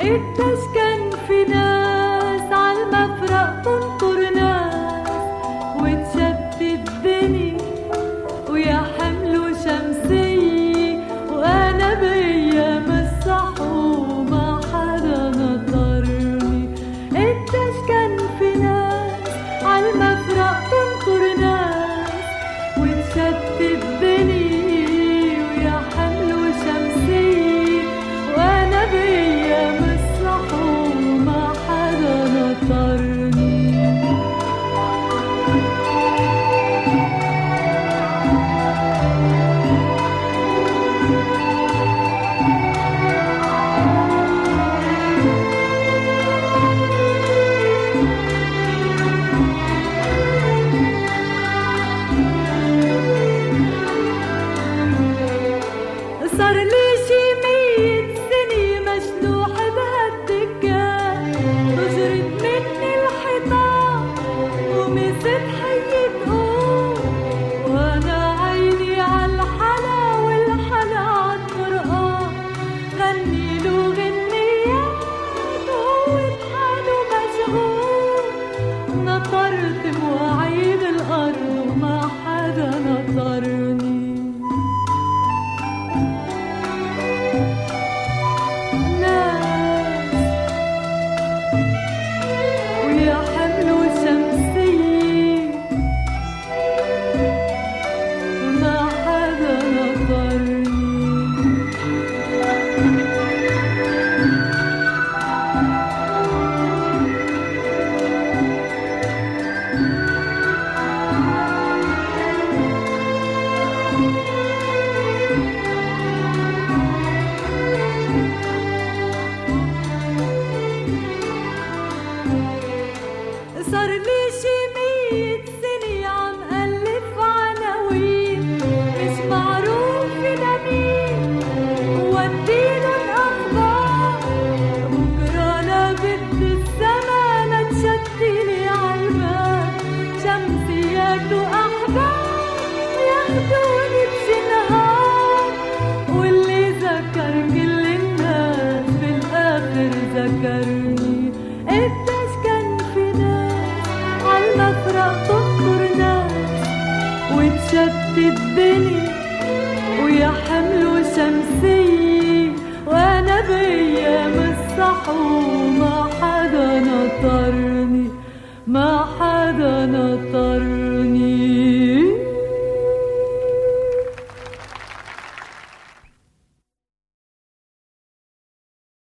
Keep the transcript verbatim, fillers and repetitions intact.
قديش كان في ناس عالمفرق تنطر ناس وتشتت الدنيا ويا حملوا شمسية وانا بايام الصحو ما حدا نطرني. قديش كان في ناس عالمفرق تنطر ناس وتشتت الدنيا ويا حملوا شمسية وانا بايام الصحو ما حدا نطرني. صار لي شي مية سنة مشلوح بهالدكان وجرت مني الحيطان ومست حية قوم وانا عيني عالحلا والحلا عالقرآن غني له غنيات وهو بحاله مشغول. نطرت مواعيد الأرض وما حدا نطرني. ويا حملوا شمسية ما حدا نطرني. صار لي شي مية سنة عم ألف عناوين مش معروف لمين ووديلن أخبار بكرة لبد السما لتشتلي عالباب شمسيات وأحباب ياخدوني بشي نهار واللي ذكر كل الناس بالآخر ذكرني. قديش كان في ناس عالمفرق تنطر ناس وتشتت الدنيا ويا حملوا شمسية وانا بايام الصحو ما حدا نطرني ما حدا